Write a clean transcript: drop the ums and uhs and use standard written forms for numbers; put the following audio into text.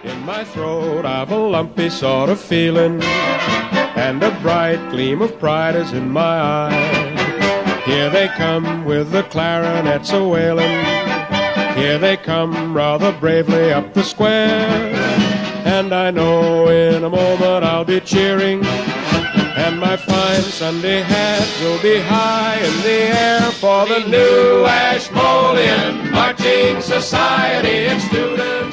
In my throat I've a lumpy sort of feeling, and a bright gleam of pride is in my eye. Here they come with the clarinets a-wailing. Here they come rather bravely up the square. And I know in a moment I'll be cheering, and my fine Sunday hat will be high in the air for the new Ashmolean Marching Society. It's students